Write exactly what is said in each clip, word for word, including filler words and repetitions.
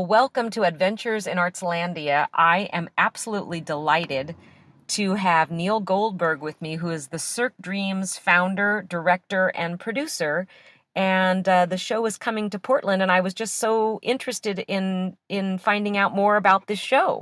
welcome to Adventures in Artslandia. I am absolutely delighted to have Neil Goldberg with me, who is the Cirque Dreams founder, director, and producer. And uh, the show is coming to Portland, and I was just so interested in in finding out more about this show.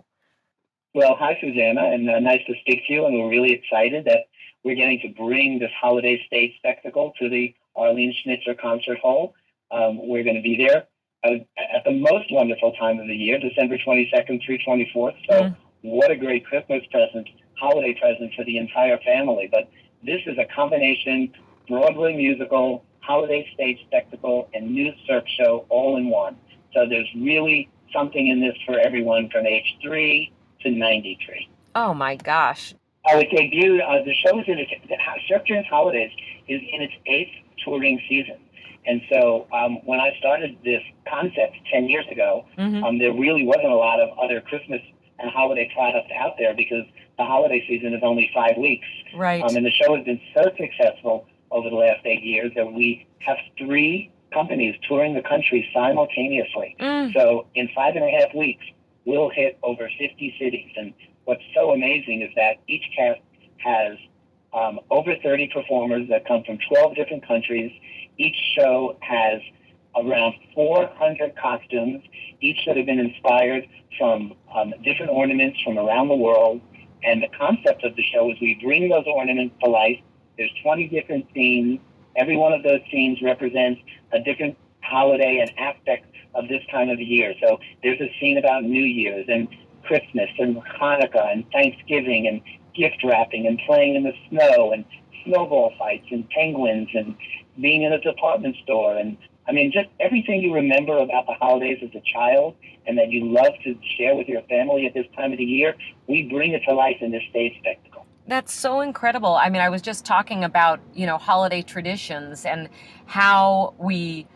Well, hi, Susanna, and uh, nice to speak to you. And we're really excited that we're getting to bring this holiday stage spectacle to the Arlene Schnitzer Concert Hall. Um, we're going to be there uh, at the most wonderful time of the year, December twenty-second through twenty-fourth. So mm. what a great Christmas present, holiday present for the entire family. But this is a combination Broadway musical, holiday stage spectacle, and new Cirque show all in one. So there's really something in this for everyone from age three to ninety-three. Oh my gosh. Uh, it debuted, uh, the show is in its, Cirque Dreams Holidays is in its eighth touring season. And so um, when I started this concept ten years ago, mm-hmm. um, there really wasn't a lot of other Christmas and holiday products out there because the holiday season is only five weeks. Right. Um, and the show has been so successful over the last eight years that we have three companies touring the country simultaneously. Mm. So in five and a half weeks, we'll hit over fifty cities. And what's so amazing is that each cast has um, over thirty performers that come from twelve different countries. Each show has around four hundred costumes, each that have been inspired from um, different ornaments from around the world. And the concept of the show is we bring those ornaments to life. There's twenty different themes. Every one of those themes represents a different holiday and aspect of this time of the year. So there's a scene about New Year's and Christmas and Hanukkah and Thanksgiving and gift wrapping and playing in the snow and snowball fights and penguins and being in a department store. And I mean, just everything you remember about the holidays as a child and that you love to share with your family at this time of the year, we bring it to life in this stage spectacle. That's so incredible. I mean, I was just talking about, you know, holiday traditions and how we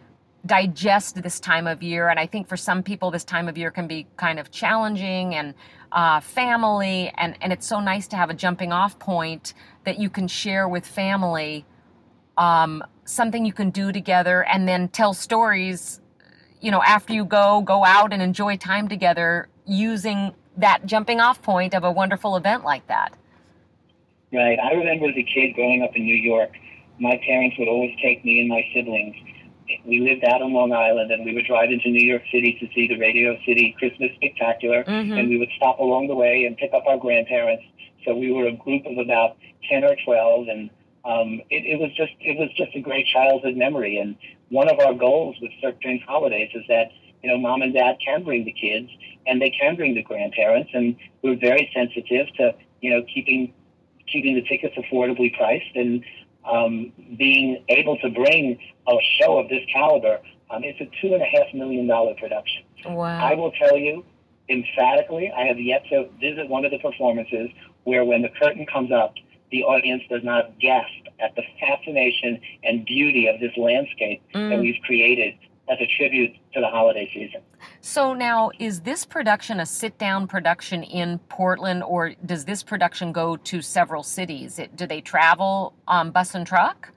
digest this time of year. And I think for some people, this time of year can be kind of challenging and uh, family. And, and it's so nice to have a jumping off point that you can share with family, um, something you can do together and then tell stories, you know, after you go, go out and enjoy time together using that jumping off point of a wonderful event like that. Right. I remember as a kid growing up in New York, my parents would always take me and my siblings. We lived out on Long Island, and we would drive into New York City to see the Radio City Christmas Spectacular, mm-hmm. and we would stop along the way and pick up our grandparents. So we were a group of about ten or twelve, and um, it, it was just it was just a great childhood memory. And one of our goals with Cirque Dreams Holidays is that, you know, mom and dad can bring the kids, and they can bring the grandparents, and we're very sensitive to, you know, keeping keeping the tickets affordably priced and um, being able to bring a show of this caliber. Um, it's a two and a half million dollar production. Wow. I will tell you emphatically, I have yet to visit one of the performances where when the curtain comes up, the audience does not gasp at the fascination and beauty of this landscape mm. that we've created as a tribute to the holiday season. So now, is this production a sit-down production in Portland, or does this production go to several cities? It, do they travel um, bus and truck?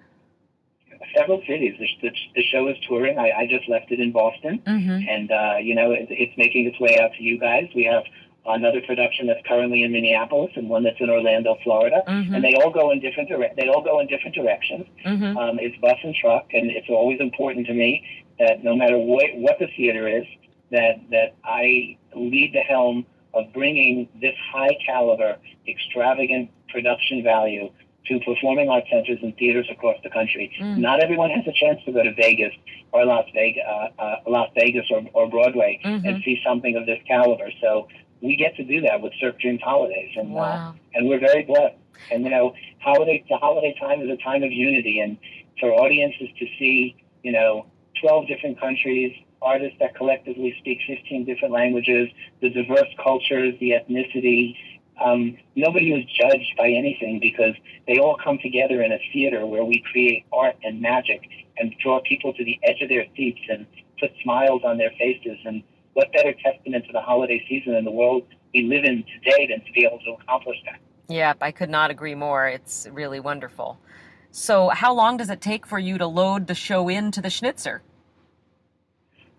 Several cities. The, the, the show is touring. I, I just left it in Boston, mm-hmm. and uh, you know it, it's making its way out to you guys. We have another production that's currently in Minneapolis and one that's in Orlando, Florida, mm-hmm. and they all go in different dire- they all go in different directions. Mm-hmm. Um, it's bus and truck, and it's always important to me that no matter what, what the theater is, that that I lead the helm of bringing this high caliber, extravagant production value to performing arts centers and theaters across the country. Mm. Not everyone has a chance to go to Vegas or Las Vegas, uh, uh, Las Vegas or, or Broadway mm-hmm. and see something of this caliber. So we get to do that with Cirque Dreams Holidays, and wow. uh, and we're very blessed. And you know, holiday the holiday time is a time of unity, and for audiences to see, you know, twelve different countries, artists that collectively speak fifteen different languages, the diverse cultures, the ethnicity. Um, nobody is judged by anything because they all come together in a theater where we create art and magic and draw people to the edge of their seats and put smiles on their faces. And what better testament to the holiday season in the world we live in today than to be able to accomplish that? Yep, I could not agree more. It's really wonderful. So how long does it take for you to load the show into the Schnitzer?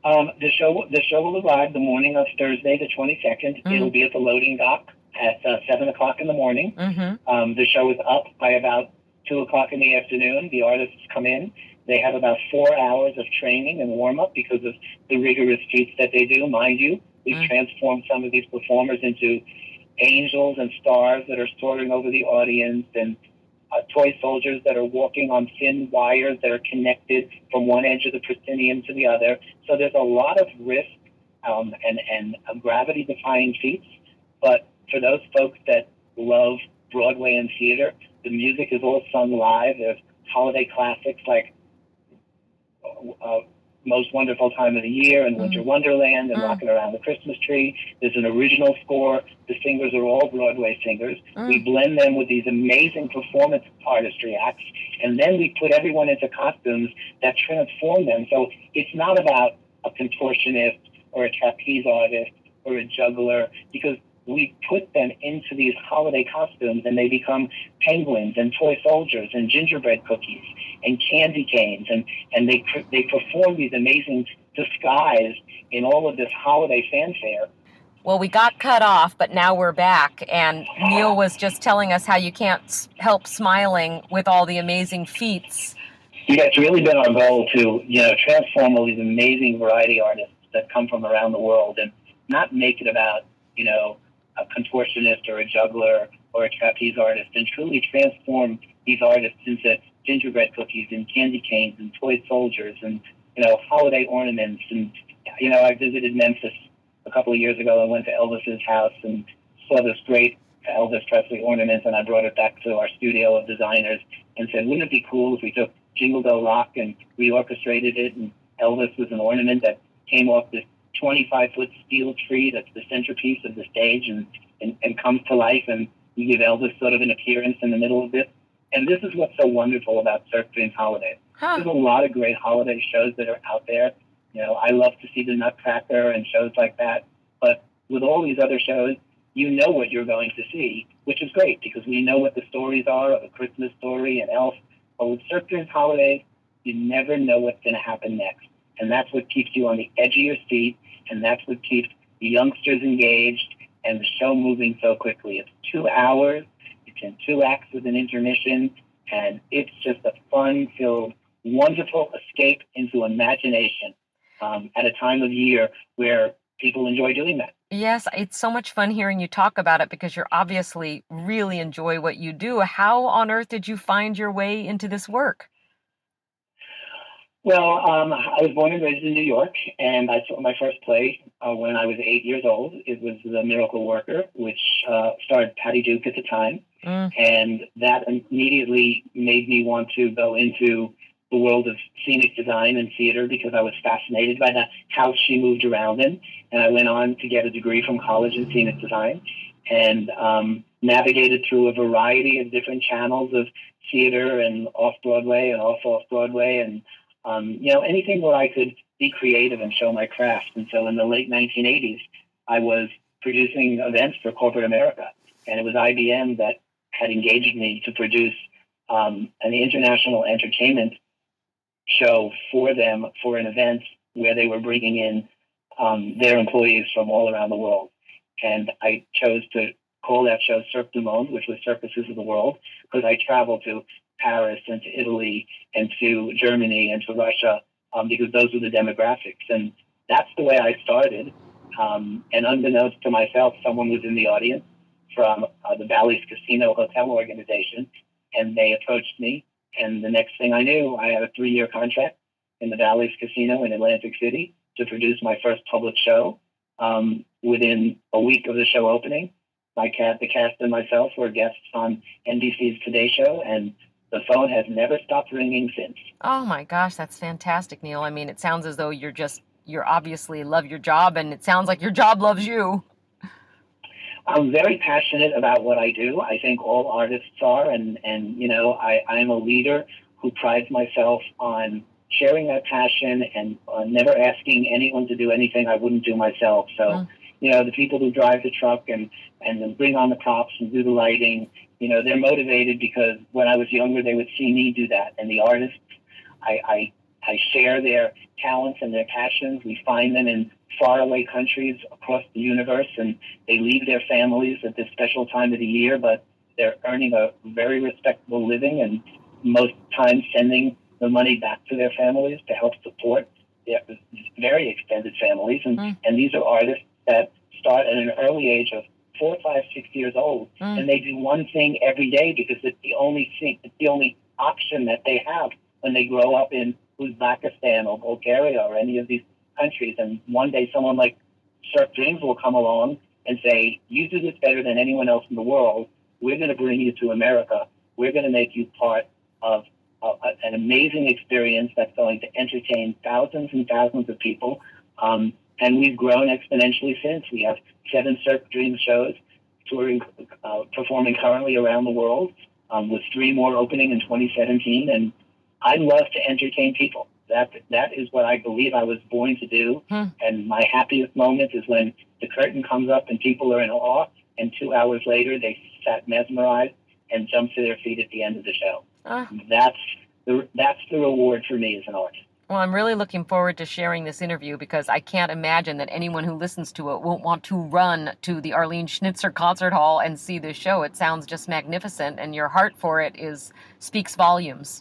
Um, the show the show will arrive the morning of Thursday, the twenty-second. Mm-hmm. It'll be at the loading dock at uh, seven o'clock in the morning. Mm-hmm. Um, the show is up by about two o'clock in the afternoon. The artists come in. They have about four hours of training and warm-up because of the rigorous feats that they do. Mind you, we've mm-hmm. transformed some of these performers into angels and stars that are soaring over the audience, and uh, toy soldiers that are walking on thin wires that are connected from one edge of the proscenium to the other. So there's a lot of risk um, and, and uh, gravity-defying feats. But for those folks that love Broadway and theater, the music is all sung live. There's holiday classics like uh, Most Wonderful Time of the Year and Winter mm. Wonderland and mm. Rockin' Around the Christmas Tree. There's an original score. The singers are all Broadway singers. Mm. We blend them with these amazing performance artistry acts, and then we put everyone into costumes that transform them. So it's not about a contortionist or a trapeze artist or a juggler, because we put them into these holiday costumes and they become penguins and toy soldiers and gingerbread cookies and candy canes, and, and they they perform these amazing disguise in all of this holiday fanfare. Well, we got cut off, but now we're back, and Neil was just telling us how you can't help smiling with all the amazing feats. Yeah, it's really been our goal to, you know, transform all these amazing variety artists that come from around the world and not make it about, you know, a contortionist or a juggler or a trapeze artist, and truly transform these artists into gingerbread cookies and candy canes and toy soldiers and, you know, holiday ornaments. And, you know, I visited Memphis a couple of years ago. I went to Elvis's house and saw this great Elvis Presley ornament, and I brought it back to our studio of designers and said, wouldn't it be cool if we took Jingle Bell Rock and reorchestrated it, and Elvis was an ornament that came off this twenty-five foot steel tree that's the centerpiece of the stage and, and, and comes to life, and you give Elvis sort of an appearance in the middle of this. And this is what's so wonderful about Surf Dreams Holidays. Huh. There's a lot of great holiday shows that are out there. You know, I love to see the Nutcracker and shows like that. But with all these other shows, you know what you're going to see, which is great because we know what the stories are of A Christmas Story and Elf. But with Surf Dreams Holidays, you never know what's going to happen next. And that's what keeps you on the edge of your seat, and that's what keeps the youngsters engaged and the show moving so quickly. It's two hours, it's in two acts with an intermission, and it's just a fun-filled, wonderful escape into imagination um, at a time of year where people enjoy doing that. Yes, it's so much fun hearing you talk about it because you obviously really enjoy what you do. How on earth did you find your way into this work? Well, um, I was born and raised in New York, and I saw my first play uh, when I was eight years old. It was The Miracle Worker, which uh, starred Patty Duke at the time, mm. and that immediately made me want to go into the world of scenic design and theater because I was fascinated by the house she moved around in, and I went on to get a degree from college in scenic design and um, navigated through a variety of different channels of theater and off-Broadway and off-off-Broadway and Um, you know, anything where I could be creative and show my craft. And so in the late nineteen eighties, I was producing events for corporate America. And it was I B M that had engaged me to produce um, an international entertainment show for them for an event where they were bringing in um, their employees from all around the world. And I chose to call that show Cirque du Monde, which was Circuses of the World, because I traveled to Paris and to Italy and to Germany and to Russia um, because those were the demographics. And that's the way I started. Um, and unbeknownst to myself, someone was in the audience from uh, the Bally's Casino Hotel Organization, and they approached me. And the next thing I knew, I had a three-year contract in the Bally's Casino in Atlantic City to produce my first public show. Um, within a week of the show opening, my cast, the cast and myself were guests on N B C's Today Show, and the phone has never stopped ringing since. Oh my gosh, that's fantastic, Neil. I mean, it sounds as though you're just, you're obviously love your job, and it sounds like your job loves you. I'm very passionate about what I do. I think all artists are, and, and you know, I, I'm a leader who prides myself on sharing that passion and uh, never asking anyone to do anything I wouldn't do myself. So, mm. you know, the people who drive the truck and, and bring on the props and do the lighting, you know, they're motivated because when I was younger, they would see me do that. And the artists, I, I I share their talents and their passions. We find them in faraway countries across the universe, and they leave their families at this special time of the year, but they're earning a very respectable living, and most times sending the money back to their families to help support their very extended families. And, mm. and these are artists that start at an early age of four, five, six years old, mm. and they do one thing every day because it's the only thing, it's the only option that they have when they grow up in Uzbekistan or Bulgaria or any of these countries. And one day someone like Cirque Dreams will come along and say, you do this better than anyone else in the world. We're going to bring you to America. We're going to make you part of uh, an amazing experience that's going to entertain thousands and thousands of people. Um, and we've grown exponentially since. We have seven Cirque Dreams shows touring, uh, performing currently around the world, um, with three more opening in twenty seventeen. And I love to entertain people. That that is what I believe I was born to do. Hmm. And my happiest moment is when the curtain comes up and people are in awe, and two hours later they sat mesmerized and jumped to their feet at the end of the show. Uh. That's the that's the reward for me as an artist. Well, I'm really looking forward to sharing this interview because I can't imagine that anyone who listens to it won't want to run to the Arlene Schnitzer Concert Hall and see this show. It sounds just magnificent, and your heart for it is speaks volumes.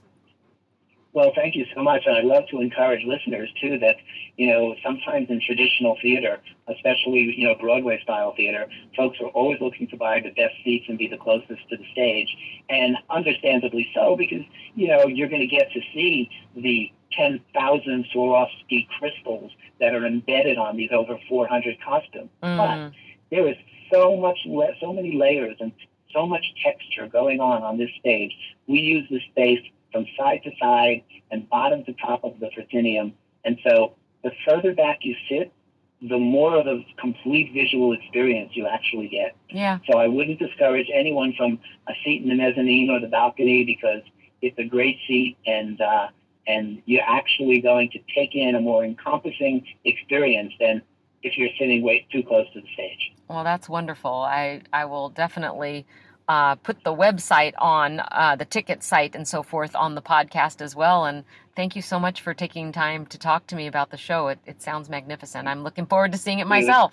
Well, thank you so much. And I'd love to encourage listeners, too, that, you know, sometimes in traditional theater, especially, you know, Broadway-style theater, folks are always looking to buy the best seats and be the closest to the stage. And understandably so, because, you know, you're going to get to see the ten thousand Swarovski crystals that are embedded on these over four hundred costumes. Mm. But there is so much, le- so many layers and so much texture going on on this stage. We use the space from side to side and bottom to top of the proscenium. And so the further back you sit, the more of a complete visual experience you actually get. Yeah. So I wouldn't discourage anyone from a seat in the mezzanine or the balcony, because it's a great seat, and uh, and you're actually going to take in a more encompassing experience than if you're sitting way too close to the stage. Well, that's wonderful. I, I will definitely Uh, put the website on, uh, the ticket site and so forth on the podcast as well. And thank you so much for taking time to talk to me about the show. It, it sounds magnificent. I'm looking forward to seeing it myself.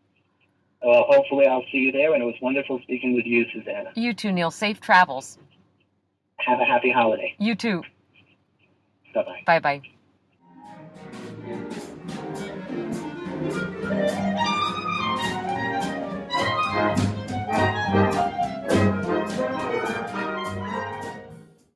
Well, hopefully I'll see you there. And it was wonderful speaking with you, Susanna. You too, Neil. Safe travels. Have a happy holiday. You too. Bye-bye. Bye-bye. Thank you.